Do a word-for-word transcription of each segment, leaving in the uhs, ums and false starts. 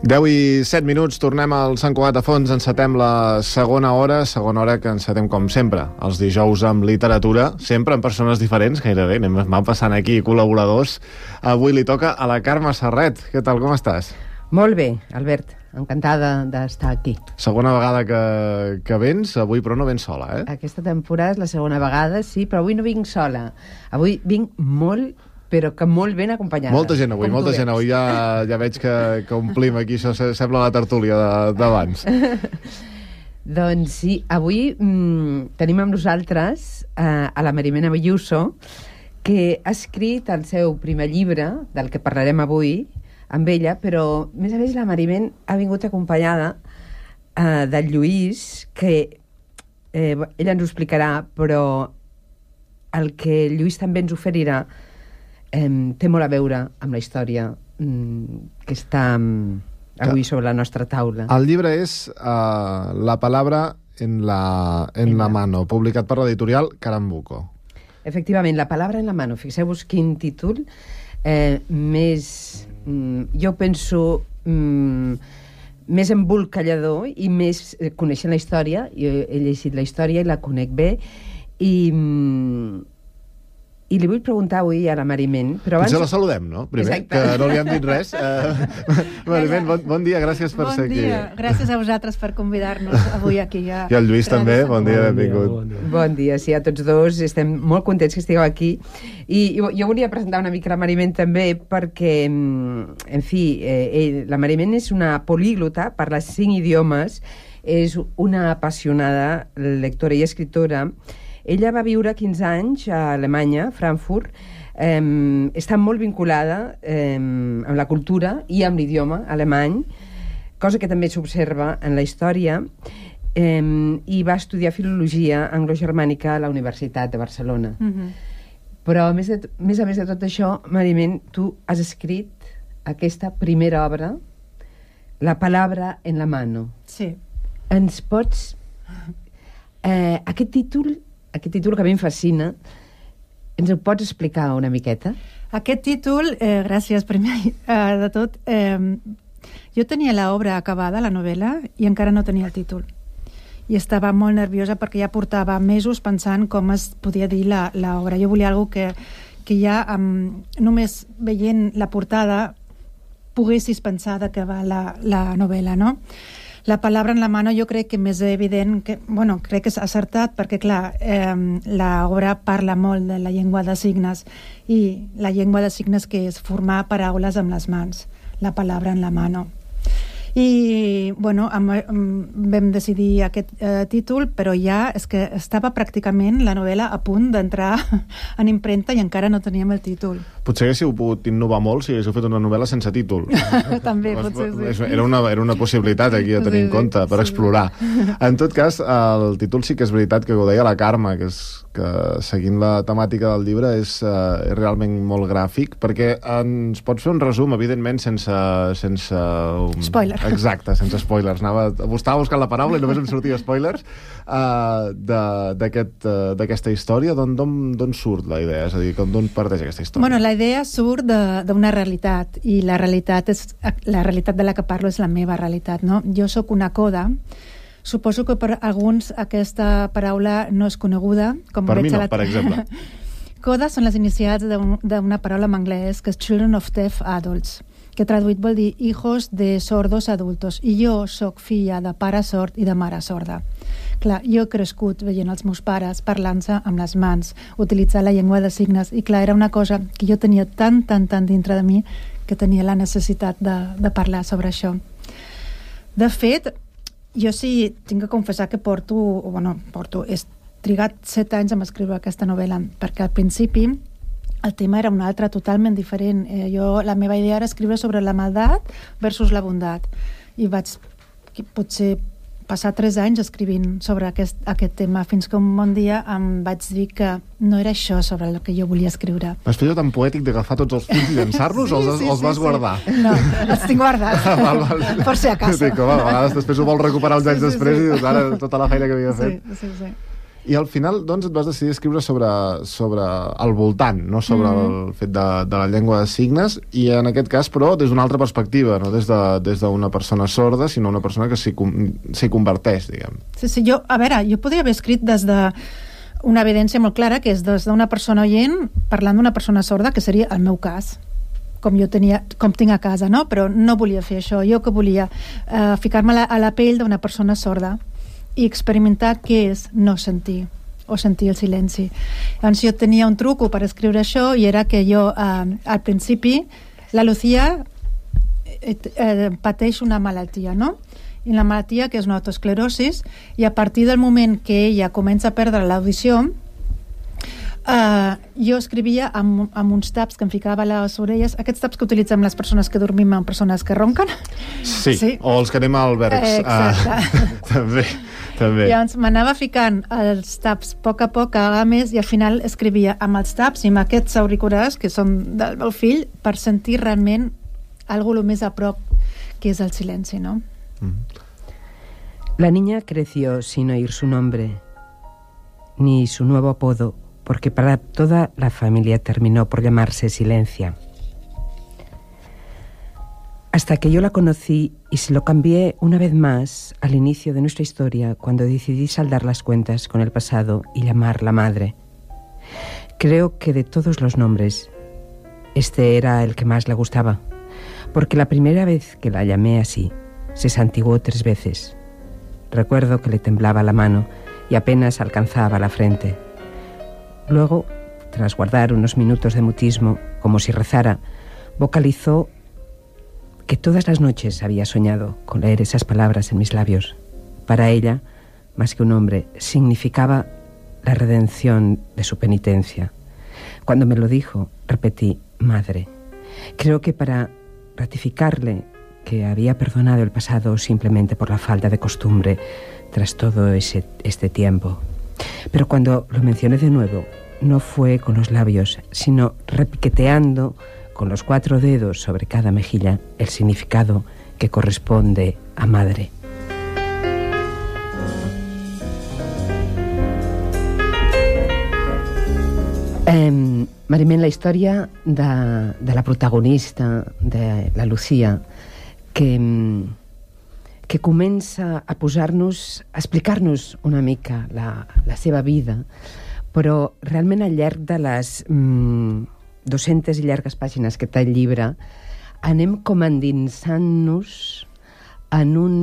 deu i set minuts, tornem al Sant Cugat a Fons, encetem la segona hora, segona hora que encetem com sempre, els dijous amb literatura, sempre amb persones diferents, gairebé, anem van passant aquí col·laboradors. Avui li toca a la Carme Serret. Què tal, com estàs? Molt bé, Albert, encantada d'estar aquí. Segona vegada que, que vens, avui però no vens sola, eh? Aquesta temporada és la segona vegada, sí, però avui no vinc sola. Avui vinc molt però que molt ben acompanyada. Molta gent avui, molta gent avui. Ja, ja veig que, que omplim aquí, això sembla la tertúlia d'abans. Doncs sí, avui mm, tenim amb nosaltres eh, a la Marimena Belluso, que ha escrit el seu primer llibre, del que parlarem avui, amb ella, però a més a més la Marimen ha vingut acompanyada eh, del Lluís, que eh, ella ens ho explicarà, però el que el Lluís també ens oferirà Eh, té molt a veure amb la història mm, que està mm, avui sobre la nostra taula. El llibre és uh, La palabra en la, en en la mano, publicat per l'editorial Carambuco. Efectivament, La palabra en la mano. Fixeu-vos quin títol eh, més, mm, jo penso, mm, més embolcallador i més eh, coneixent la història. Jo he llegit la història i la conec bé i... Mm, I li vull preguntar avui a la Marimen... Però abans... Potser la saludem, no? Primer, exacte, que no li hem dit res. Uh, Marimen, bon, bon dia, gràcies per bon ser dia. Aquí. Gràcies a vosaltres per convidar-nos avui aquí. A... I el Lluís també, bon dia, benvingut. Bon dia, bon dia, sí, a tots dos. Estem molt contents que estigueu aquí. I, i jo volia presentar una mica la Marimen també perquè, en fi, eh, la Marimen és una políglota, parla cinc idiomes, és una apassionada lectora i escritora. Ella va viure quinze anys a Alemanya, Frankfurt, eh, està molt vinculada eh, amb la cultura i amb l'idioma alemany, cosa que també s'observa en la història, eh, i va estudiar filologia anglogermànica a la Universitat de Barcelona. Mm-hmm. Però, a més, de, més a més de tot això, Marimen, tu has escrit aquesta primera obra, La palabra en la mano. Sí. Ens pots... Eh, aquest títol... Aquest títol que a mi em fascina, ens ho pots explicar una miqueta? Aquest títol, eh, gràcies primer eh, de tot, eh, jo tenia l'obra acabada, la novel·la, i encara no tenia el títol. I estava molt nerviosa perquè ja portava mesos pensant com es podia dir l'obra. Jo volia alguna que, que ja, um, només veient la portada, poguessis pensar de què va la, la novel·la, no? La palabra en la mano jo crec que més evident, que, bueno, crec que és acertat perquè, clar, eh, l'obra parla molt de la llengua de signes i la llengua de signes que és formar paraules amb les mans, la palabra en la mano. I, bueno, amb, amb, vam decidir aquest eh, títol, però ja és que estava pràcticament la novel·la a punt d'entrar en impremta i encara no teníem el títol. Potser haguéssiu pogut innovar molt si haguéssiu fet una novel·la sense títol. També, potser sí. Era una, era una possibilitat aquí a tenir sí, en compte, per sí, explorar. En tot cas, el títol sí que és veritat que ho deia la Carme, que, és, que seguint la temàtica del llibre és, uh, és realment molt gràfic, perquè ens pots fer un resum, evidentment, sense... sense um... Spoiler. Exacte, sense spoilers. Anava, estava buscant la paraula i només em sortia spoilers uh, d'aquesta aquest, uh, història. D'on surt la idea? És a dir, d'on parteix aquesta història? Bueno, la idea surt d'una realitat i la realitat, és, la realitat de la que parlo és la meva realitat, no? Jo sóc una coda. Suposo que per alguns aquesta paraula no és coneguda. Com per mi no, la... per exemple. Coda són les inicials d'una paraula en anglès que és Children of Deaf Adults, que traduït vol dir hijos de sordos adultos. I jo sóc filla de pare sord i de mare sorda. Clar, jo he crescut veient els meus pares parlant-se amb les mans, utilitzar la llengua de signes, i clar, era una cosa que jo tenia tan, tan, tan dintre de mi que tenia la necessitat de, de parlar sobre això. De fet, jo sí tinc que confessar que porto, o bueno, porto, he trigat set anys a escriure aquesta novel·la, perquè al principi el tema era un altre, totalment diferent. Eh, jo, la meva idea era escriure sobre la maldat versus la bondat. I vaig potser passar tres anys escrivint sobre aquest, aquest tema, fins que un bon dia em vaig dir que no era això sobre el que jo volia escriure. Vas fer allò tan poètic d'agafar tots els punts i llançar-los, sí, o els, sí, els vas sí, guardar? Sí. No, els tinc guardats. val, val. Per si acaso. Dic, home, a vegades després ho vols recuperar uns anys sí, sí, després sí. I dius, ara tota la feina que havia fet. Sí, sí, sí. I al final, doncs, et vas decidir escriure sobre, sobre el voltant, no sobre mm. el fet de, de la llengua de signes, i en aquest cas, però, des d'una altra perspectiva, no des d'una de, des d'una persona sorda, sinó una persona que s'hi s'hi converteix, diguem. Sí, sí, jo, a veure, jo podria haver escrit des de una evidència molt clara, que és des d'una persona oient parlant d'una persona sorda, que seria el meu cas, com jo tenia, com tinc a casa, no? Però no volia fer això. Jo que volia eh, ficar-me a, la, a la pell d'una persona sorda i experimentar què és no sentir o sentir el silenci. Llavors jo tenia un truco per escriure això, i era que jo eh, al principi la Lucía eh, eh, pateix una malaltia, no? I la malaltia, que és una autoesclerosis, i a partir del moment que ella comença a perdre l'audició, Uh, jo escrivia amb, amb uns taps que em ficava a les orelles, aquests taps que utilitzem les persones que dormim amb persones que ronquen. Sí, sí. O els que anem a albergs. Eh, exacte. Uh, també, també. Llavors m'anava ficant els taps a poc a poc, cada vegada més, i al final escrivia amb els taps i amb aquests auriculars, que són del meu fill, per sentir realment algo lo més a prop, que és el silenci, no? Mm. La niña creció sin oír su nombre, ni su nuevo apodo, porque para toda la familia terminó por llamarse Silencia. Hasta que yo la conocí y se lo cambié una vez más al inicio de nuestra historia, cuando decidí saldar las cuentas con el pasado y llamarla madre. Creo que de todos los nombres, este era el que más le gustaba, porque la primera vez que la llamé así, se santiguó tres veces. Recuerdo que le temblaba la mano y apenas alcanzaba la frente. Luego, tras guardar unos minutos de mutismo, como si rezara, vocalizó que todas las noches había soñado con leer esas palabras en mis labios. Para ella, más que un hombre, significaba la redención de su penitencia. Cuando me lo dijo, repetí, madre. Creo que para ratificarle que había perdonado el pasado simplemente por la falta de costumbre tras todo ese, este tiempo. Pero cuando lo mencioné de nuevo, no fue con los labios, sino repiqueteando con los cuatro dedos sobre cada mejilla el significado que corresponde a madre. Eh, Marimén, la història de, de la protagonista, de la Lucía, que, que comença a posar-nos, a explicar-nos una mica la, la seva vida, però realment al llarg de les mm, dues-centes i llargues pàgines que té el llibre, anem com endinsant-nos en un,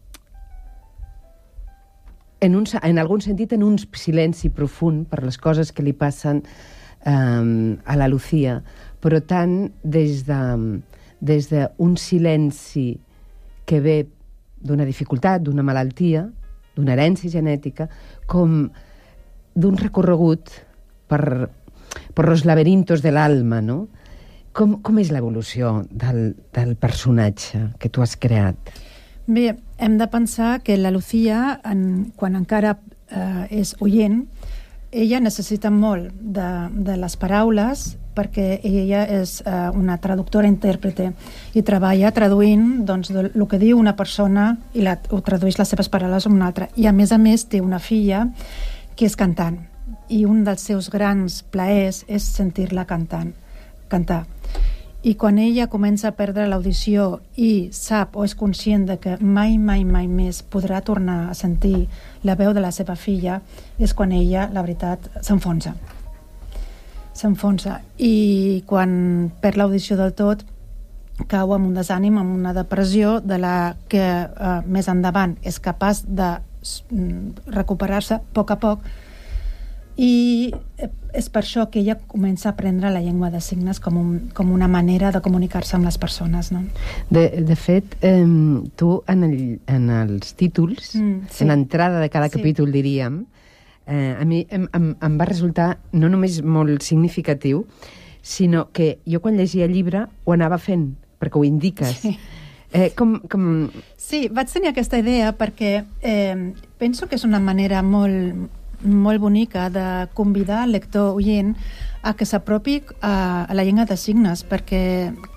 en un... en algun sentit, en un silenci profund per les coses que li passen um, a la Lucía, però tant des de des d'un silenci que ve d'una dificultat, d'una malaltia, d'una herència genètica, com d'un recorregut per, per els laberintos de l'alma, no? Com, com és l'evolució del, del personatge que tu has creat? Bé, hem de pensar que la Lucía, en, quan encara eh, és oient, ella necessita molt de, de les paraules, perquè ella és eh, una traductora-intèrprete i treballa traduint doncs, el que diu una persona i la, ho tradueix les seves paraules a una altra. I a més a més té una filla que és cantant, i un dels seus grans plaers és sentir-la cantant, cantar. I quan ella comença a perdre l'audició i sap o és conscient de que mai, mai, mai més podrà tornar a sentir la veu de la seva filla, és quan ella, la veritat, s'enfonsa. S'enfonsa. I quan perd l'audició del tot, cau en un desànim, en una depressió de la que eh, més endavant és capaç de recuperar-se a poc a poc, i és per això que ella comença a aprendre la llengua de signes com, un, com una manera de comunicar-se amb les persones, no? De, de fet, eh, tu en, el, en els títols, mm, sí. en l'entrada de cada sí. capítol, diríem, eh, a mi em, em, em va resultar no només molt significatiu, sinó que jo quan llegia el llibre ho anava fent, perquè ho indiques. Sí. Eh, com, com... sí, vaig tenir aquesta idea perquè eh, penso que és una manera molt... molt bonica de convidar el lector oient a que s'apropi a, a la llengua de signes, perquè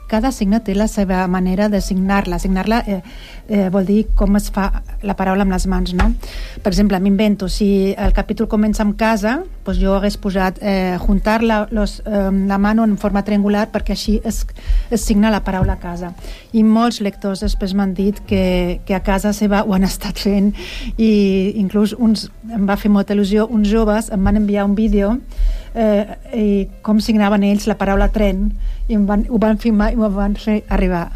cada signe té la seva manera de signar-la. Signar-la eh, eh, vol dir com es fa la paraula amb les mans, no? Per exemple, m'invento, si el capítol comença amb casa, doncs jo hagués posat eh, juntar la, los, eh, la mano en forma triangular perquè així es, es signa la paraula casa. I molts lectors després m'han dit que, que a casa seva ho han estat fent, i inclús uns, em va fer molta il·lusió, uns joves em van enviar un vídeo eh, i com signaven ells la paraula tren, i em van, ho van filmar i m'ho van fer arribar.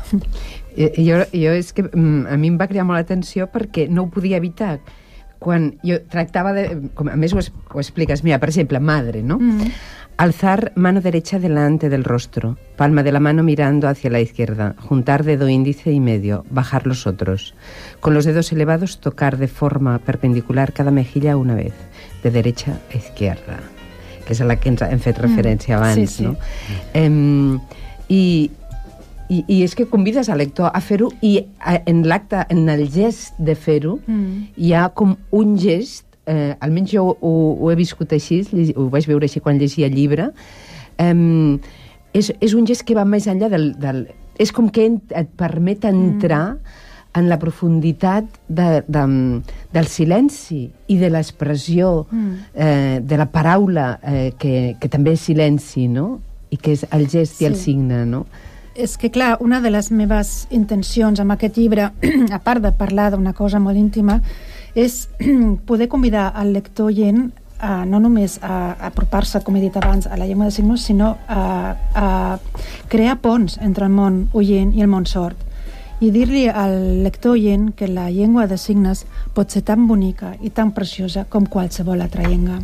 Jo, jo és que a mi em va crear molt l'atenció perquè no ho podia evitar. Quan jo tractava de... Com, a més ho, es, ho expliques, mira, per exemple, madre, ¿no? Mm. Alzar mano derecha delante del rostro, palma de la mano mirando hacia la izquierda, juntar dedo índice y medio, bajar los otros. Con los dedos elevados tocar de forma perpendicular cada mejilla una vez, de derecha a izquierda, que és a la que ens hem fet referència mm. abans, sí, sí. No? Um, i, i, I és que convides al lector a fer-ho, i a, en l'acte, en el gest de fer-ho, mm. hi ha com un gest. Eh, almenys jo ho, ho he viscut així, ho vaig veure així quan llegia el llibre. Um, és, és un gest que va més enllà del... del és com que et permet entrar mm. en la profunditat de, de, del silenci i de l'expressió mm. eh, de la paraula, eh, que, que també és silenci, no? I que és el gest sí. i el signe, no? És que, clar, una de les meves intencions amb aquest llibre, a part de parlar d'una cosa molt íntima, és poder convidar al lector oient a, no només a, a apropar-se, com he dit abans, a la llengua de signos, sinó a, a crear ponts entre el món oient i el món sord. I dir-li al lector oient que la llengua de signes pot ser tan bonica i tan preciosa com qualsevol altra llengua.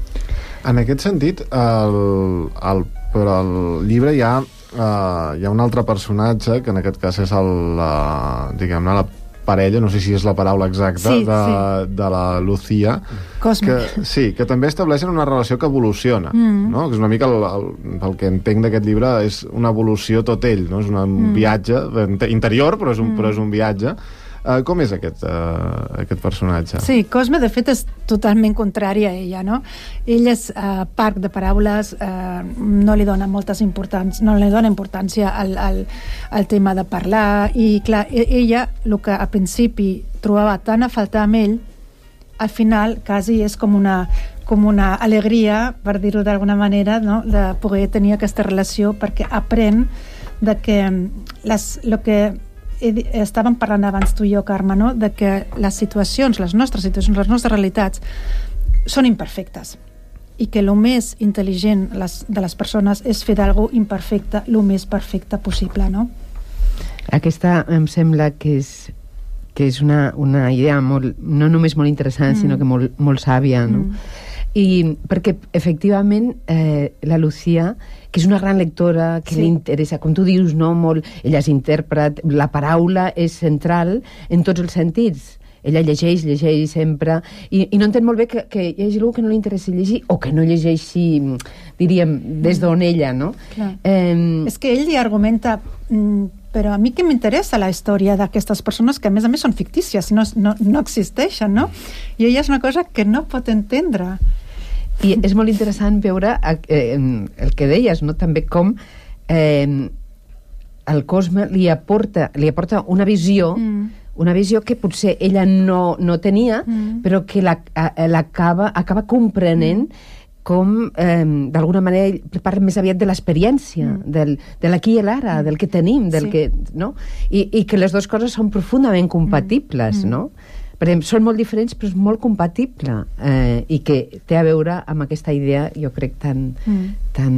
En aquest sentit, el, el, però al llibre hi ha, uh, hi ha un altre personatge, que en aquest cas és el, uh, diguem-ne, la parella, no sé si és la paraula exacta, sí, de, sí. de la Lucía, Cosme. Que, sí, que també estableixen una relació que evoluciona, mm. no? Que és una mica el, el, el que entenc d'aquest llibre, és una evolució tot ell, no? És un mm. viatge interior, però és un, mm. però és un viatge. Uh, com és aquest, uh, aquest personatge? Sí, Cosme, de fet, és totalment contrari a ella, no? Ell és uh, parc de paraules, uh, no li dona moltes importància, no li dona importància al, al, al tema de parlar, i clar, ella, el que a principi trobava tant a faltar amb ell, al final quasi és com una, com una alegria, per dir-ho d'alguna manera, no? De poder tenir aquesta relació, perquè aprèn de que les, lo que estàvem parlant abans tu i jo, Carme, no? De que les situacions, les nostres situacions, les nostres realitats són imperfectes, i que el més intel·ligent les, de les persones és fer d'algú imperfecte el més perfecte possible, no? Aquesta em sembla que és, que és una, una idea molt, no només molt interessant, mm. sinó que molt, molt sàvia, no? Mm. I perquè, efectivament, eh, la Lucía, que és una gran lectora, que sí. li interessa, com tu dius, no? Molt, ella és intèrpret, la paraula és central en tots els sentits. Ella llegeix, llegeix sempre, i, i no entén molt bé que, que hi hagi algú que no li interessi llegir, o que no llegeixi, diríem, des d'on ella, no? Eh, és que ell li argumenta... Mm, però a mi que m'interessa la història d'aquestes persones que a més a més són fictícies, no, no, no existeixen, no? I ella és una cosa que no pot entendre. I és molt interessant veure eh, el que deies, no? També com eh, el Cosme li aporta, li aporta una visió, mm. una visió que potser ella no, no tenia, mm. però que l'acaba acaba comprenent mm. com, eh, d'alguna manera, parla més aviat de l'experiència, mm. del, de l'aquí i l'ara, del que tenim, del sí. que, no? I, I que les dues coses són profundament compatibles, mm. no? Per exemple, són molt diferents, però és molt compatible, eh, i que té a veure amb aquesta idea, jo crec, tan, mm.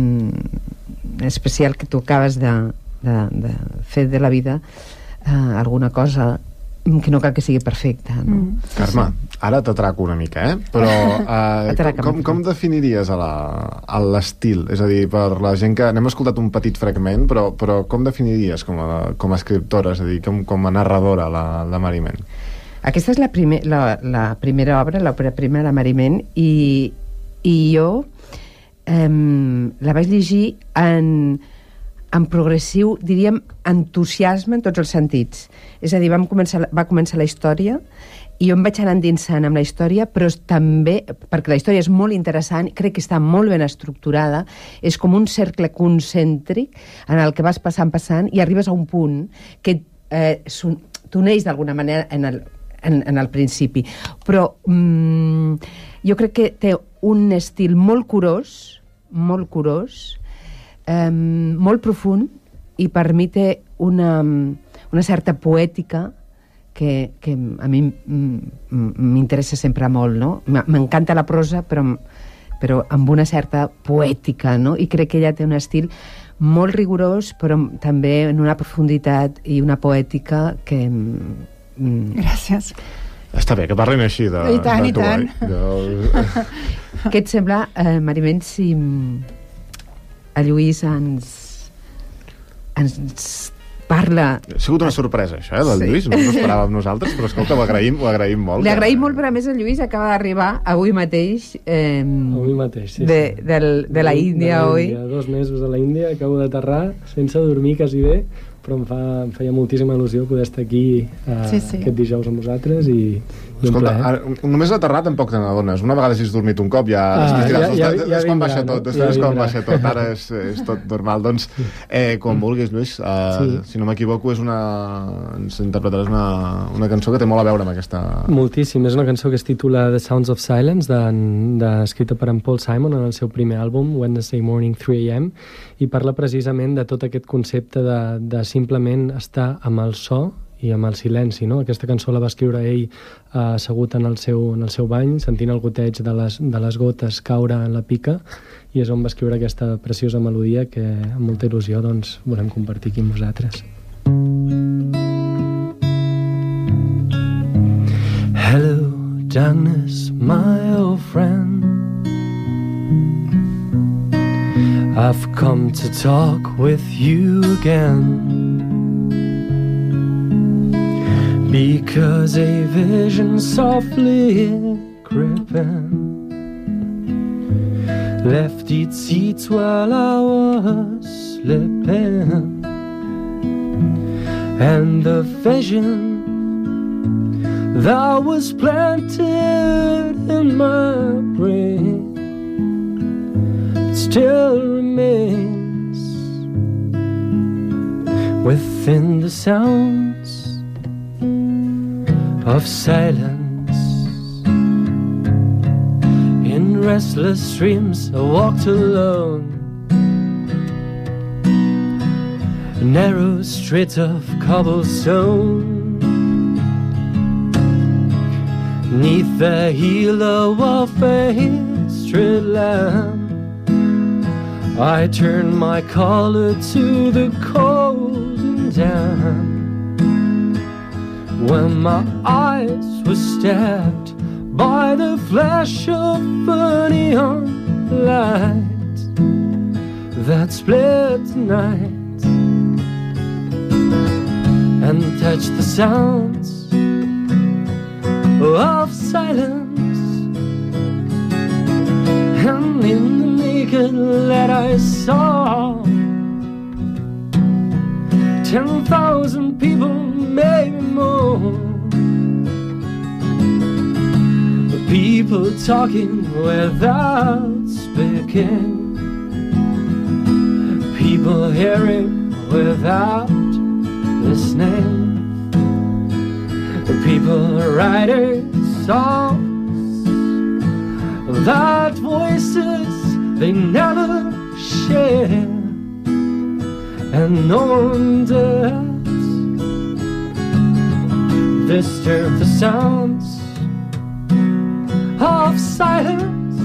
tan especial que tu acabes de, de, de fer de la vida eh, alguna cosa que no cal que sigui perfecta, no? Mm, sí, Carme, sí. ara t'atraco una mica, eh? Però eh, com, com definiries l'estil? És a dir, per la gent que... N'hem escoltat un petit fragment, però, però com definiries com a, com a escriptora, és a dir, com, com a narradora, la, la Mariment? Aquesta és la, primer, la, la primera obra, l'òpera prima, la Mariment, i, i jo eh, la vaig llegir en... amb progressiu, diríem, entusiasme en tots els sentits. És a dir, vam començar, va començar la història i jo em vaig anar endinsant amb la història, però també, perquè la història és molt interessant, crec que està molt ben estructurada, és com un cercle concèntric en el que vas passant, passant, i arribes a un punt que eh, t'uneix d'alguna manera en el, en, en el principi. Però mm, jo crec que té un estil molt curós, molt curós, eh, molt profund, i per mi té una, una certa poètica que, que a mi m'interessa sempre molt, no? M'encanta la prosa, però, però amb una certa poètica, no? I crec que ella té un estil molt rigorós, però també en una profunditat i una poètica que... Mm, Gràcies. Està bé que parlin així de, I tant, de tu, i tant. eh? Jo... Què et sembla, eh, Mariment, si a Lluís ens, ens parla... Ha sigut una sorpresa, això, eh, del Sí. Lluís. No ens ho esperàvem nosaltres, però escolta, ho agraïm, ho agraïm molt. Li que- agraïm molt, però a més el Lluís acaba d'arribar avui mateix, eh, Avui mateix, sí, de, sí. del, de la Índia, de la oi? Índia, dos mesos a la Índia, acabo d'aterrar sense dormir quasi bé, però em, fa, em feia moltíssima il·lusió poder estar aquí eh, Sí, sí. aquest dijous amb vosaltres i, i un Escolta, plaer. ara, només aterrat tampoc te n'adones. Una vegada si has dormit un cop ja... Ah, després diràs, ja- "Ostres, ja- després ja quan vindrà, baixa no? tot, després Ja quan vindrà." baixa tot, ara és, és tot normal. Doncs, eh, quan vulguis, Lluís, eh, Sí. si no m'equivoco, és una... ens interpretaràs una, una cançó que té molt a veure amb aquesta... Moltíssim, és una cançó que es titula The Sounds of Silence, de, de, escrita per en Paul Simon en el seu primer àlbum, Wednesday Morning three a m, i parla precisament de tot aquest concepte de, de simplement estar amb el so i amb el silenci, no? Aquesta cançó la va escriure ell eh, assegut en el, seu, en el seu bany, sentint el goteig de les, de les gotes caure en la pica, i és on va escriure aquesta preciosa melodia que amb molta il·lusió doncs, volem compartir aquí amb vosaltres. Hello, darkness, my old friend. I've come to talk with you again. Because a vision softly creeping left its seats while I was sleeping, and the vision that was planted in my brain still remains within the sounds of silence. In restless dreams I walked alone, a narrow street of cobblestone. Neath the halo of a street lamp, I turned my collar to the cold and damp. When my eyes were stabbed by the flash of a neon light that split the night and touched the sounds of silence, and in the naked light I saw ten thousand people, maybe more. People talking without speaking, people hearing without listening, people writing songs that voices they never share, and no one does disturb the sounds of silence.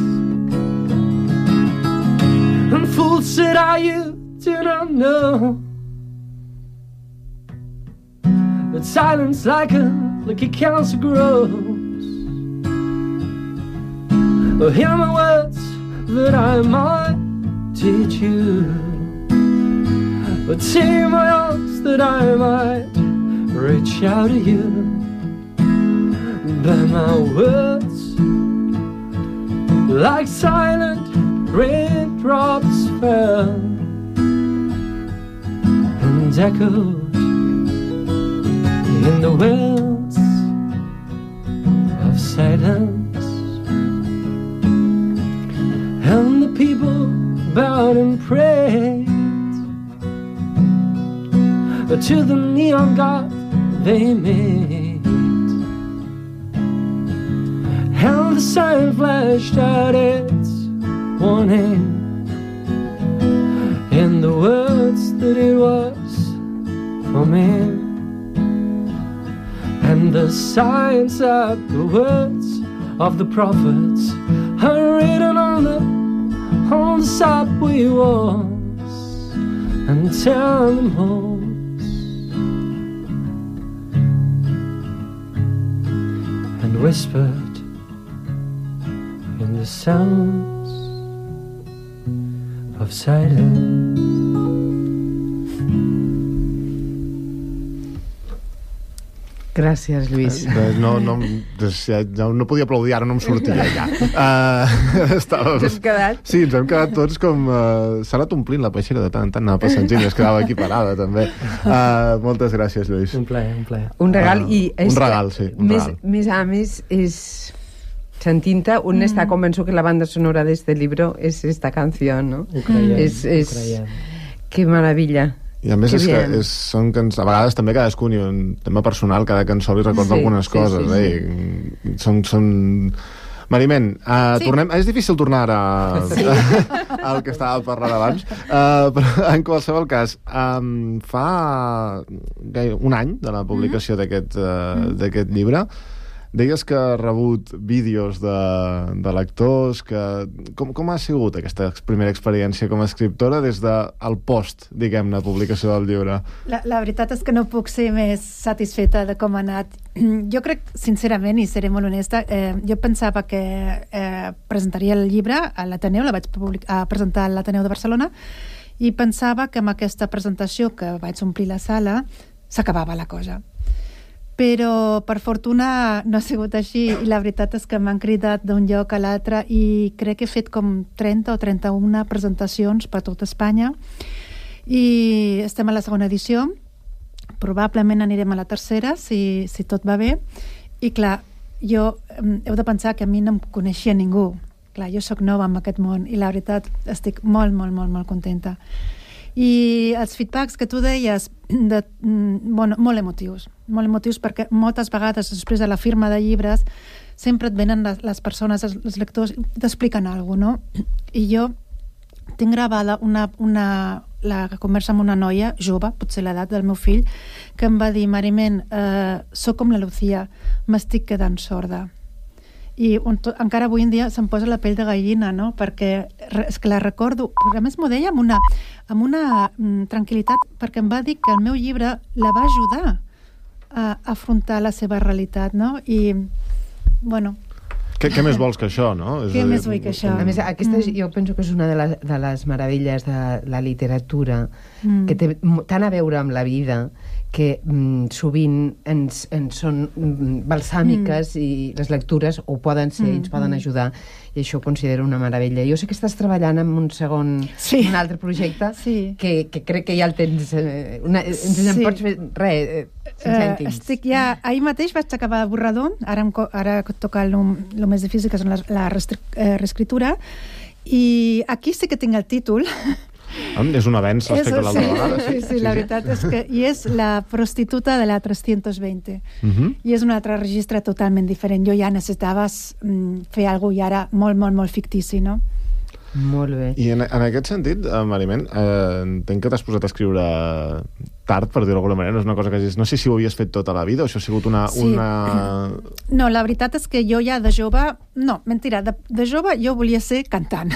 And fool, said I, you do not know that silence like a like a cancer grows. Oh, hear my words that I might teach you, but see my arms that I might reach out to you. But my words, like silent raindrops fell, and echoed in the wells of silence, and the people bowed and prayed to the neon god they made, and the sign flashed out its warning in the words that it was for me, and the signs are the words of the prophets are written on the on the subway walls and town halls, and whispered in the sounds of silence. Gràcies, Lluís. Eh, no, no, no, no podia aplaudir, ara no em sortia ja. Uh, estava... Ens hem quedat? Sí, ens hem quedat tots com... Uh, s'ha anat omplint la peixera de tant en tant, anava passant gent i es quedava aquí parada, també. Uh, moltes gràcies, Lluís. Un plaer, un plaer. Un regal, uh, i... Un regal, sí, un més, regal. Més a més, és... Sentint-te, un mm. està convençut que la banda sonora d'este libro és esta canció, ¿no? Ho creiem, és, és... ho creiem. Que maravilla. I a més és que és, són cançons, a vegades també cadascú, i un tema personal, cada cançó li recorda sí, algunes sí, coses, sí, sí. eh? Són, són... Mariment, uh, sí. tornem... És difícil tornar a... Sí. al que estava parlant abans, uh, però en qualsevol cas, um, fa un any de la publicació mm. d'aquest uh, d'aquest llibre. Deies que ha rebut vídeos de, de lectors, que... Com, com ha sigut aquesta primera experiència com a escriptora des del post, diguem-ne, publicació del llibre? La, la veritat és que no puc ser més satisfeta de com ha anat. Jo crec, sincerament, i seré molt honesta, eh, jo pensava que eh, presentaria el llibre a l'Ateneu, la vaig public- a presentar a l'Ateneu de Barcelona, i pensava que amb aquesta presentació, que vaig omplir la sala, s'acabava la cosa. Però per fortuna no ha sigut així, i la veritat és que m'han cridat d'un lloc a l'altre i crec que he fet com trenta o trenta-una presentacions per tot Espanya, i estem a la segona edició, probablement anirem a la tercera si, si tot va bé, i clar, jo heu de pensar que a mi no em coneixia ningú, clar, jo sóc nova en aquest món i la veritat estic molt, molt, molt, molt contenta. I els feedbacks que tu deies, de, bueno, molt emotius, molt emotius, perquè moltes vegades després de la firma de llibres sempre et venen les, les persones, els, els lectors, t'expliquen alguna cosa, no? I jo tinc gravada una, una, la conversa amb una noia jove, potser l'edat del meu fill, que em va dir: Mariment, eh, soc com la Lucía, m'estic quedant sorda. I on to, encara avui en dia se'm posa la pell de gallina, no? Perquè és que la recordo, a més m'ho deia amb una, amb una mm, tranquil·litat, perquè em va dir que el meu llibre la va ajudar a afrontar la seva realitat, no? I, bueno... Què, què més vols que això, no? És què a dir, més vull que això? A més, aquesta mm. jo penso que és una de les, de les meravelles de la literatura, mm. que té tant a veure amb la vida, que mm, sovint ens, ens són mm, balsàmiques, mm. i les lectures ho poden ser, mm. ens poden ajudar, i això ho considero una meravella. Jo sé que estàs treballant en un segon, sí. un altre projecte, sí. que, que crec que ja el tens... Eh, una, ens sí. en pots fer res, eh, cinc cèntims. Uh, estic ja... Ahir mateix vaig acabar Borrador, ara, em, ara toca el, el més difícil, que és la, la reescriptura, i aquí sí que tinc el títol. És un avenç respecte a l'altra vegada. Sí, sí, sí, la veritat és que... I és La prostituta de la trescientos veinte. Uh-huh. I és un altre registre totalment diferent. Jo ja necessitava mm, fer alguna cosa i ara molt, molt, molt fictici, no? Molt bé. I en, en aquest sentit, eh, Mariment, eh, entenc que t'has posat a escriure tard, per dir-ho d'alguna manera. No és una cosa que hagis... No sé si ho havies fet tota la vida o això ha sigut una... Sí. una... No, la veritat és que jo ja de jove... No, mentira, de, de jove jo volia ser cantant.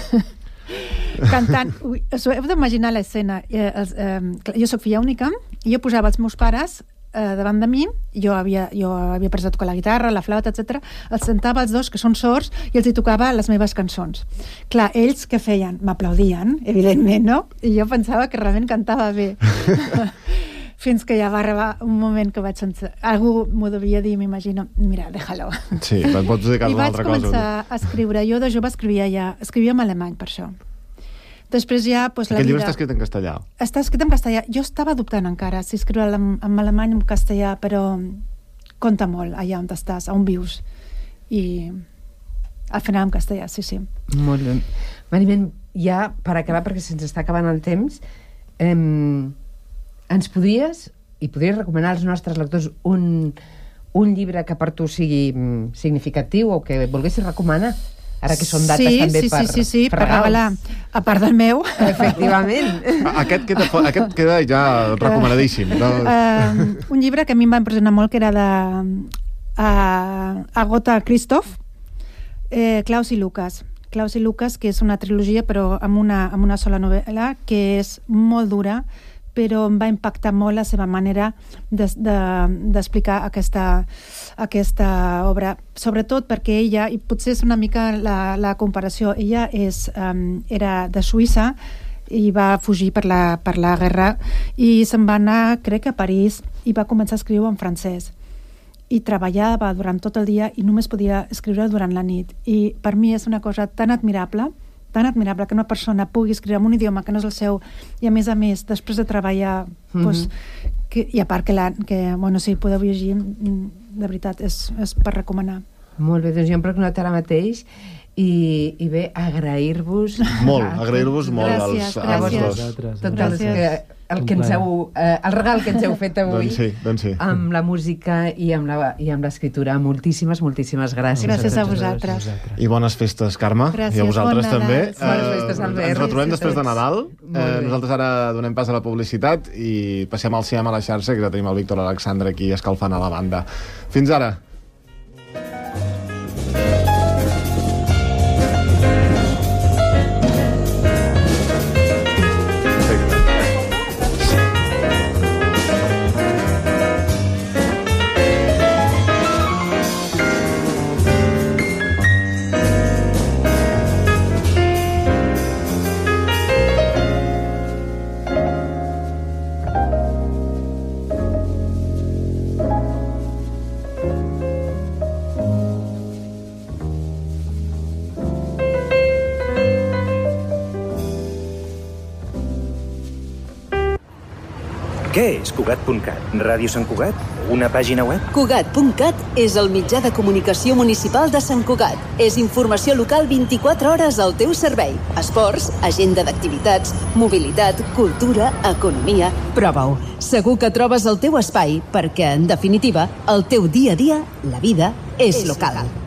Cantant. Ui, heu d'imaginar l'escena. Eh, eh, jo sóc filla única i jo posava els meus pares eh, davant de mi, jo havia, jo havia après a tocar la guitarra, la flauta, etcètera. Els sentava els dos, que són sords, i els hi tocava les meves cançons. Clar, ells què feien? M'aplaudien, evidentment, no? I jo pensava que realment cantava bé. Fins que ja va arribar un moment que vaig sentir... Algú m'ho devia dir, m'imagino, mira, déjalo. Sí, et pots dedicar a una altra cosa. I vaig començar a escriure. Jo de jove escrivia ja... Escrivia en alemany, per això. Després ja... Pues, la Aquest llibre vida... està escrit en castellà. Està escrit en castellà. Jo estava dubtant encara si escriure'l en, en alemany o en castellà, però compta molt allà on estàs, on vius. I al final en castellà, sí, sí. Molt bé. Mariment, ja per acabar, perquè se'ns està acabant el temps, eh, ens podries, i podries recomanar als nostres lectors un, un llibre que per tu sigui significatiu o que volguessis recomanar? Ara que són dates sí, també sí, per, sí, sí, sí, per per regalar. A part del meu. Efectivament. Aquest queda, aquest queda ja recomanadíssim. No? Uh, un llibre que a mi em va impressionar molt, que era de uh, Agota Christoph, eh, Klaus i Lucas. Klaus i Lucas, que és una trilogia, però amb una, amb una sola novel·la, que és molt dura, però em va impactar molt la seva manera d'explicar de, de, aquesta, aquesta obra, sobretot perquè ella, i potser és una mica la, la comparació, ella és, um, era de Suïssa i va fugir per la, per la guerra i se'n va anar, crec que a París, i va començar a escriure en francès. I treballava durant tot el dia i només podia escriure durant la nit. I per mi és una cosa tan admirable, tan admirable que una persona pugui escriure en un idioma que no és el seu i a més a més després de treballar mm-hmm. pues, que, i a part que, la, que bueno, si podeu llegir de veritat és, és per recomanar. Molt bé, doncs jo em prenc nota ara mateix i, i bé, agrair-vos molt, agrair-vos molt gràcies, als, als dos tot el, que, el, que ens heu, eh, el regal que ens heu fet avui doncs sí, doncs sí. amb la música i amb la, i amb l'escriptura. Moltíssimes, moltíssimes gràcies. Gràcies a vosaltres. I bones festes, Carme. Gràcies, i a vosaltres bon també. Bones festes, Albert. Ens retrobem després de Nadal. Eh, bé. nosaltres ara donem pas a la publicitat i passem al cinema a la xarxa, que ja tenim el Víctor Alexandre aquí escalfant a la banda. Fins ara. Què és Cugat punt cat? Ràdio Sant Cugat? Una pàgina web? Cugat punt cat és el mitjà de comunicació municipal de Sant Cugat. És informació local vint-i-quatre hores al teu servei. Esports, agenda d'activitats, mobilitat, cultura, economia... Prova-ho. Segur que trobes el teu espai perquè, en definitiva, el teu dia a dia, la vida, és local.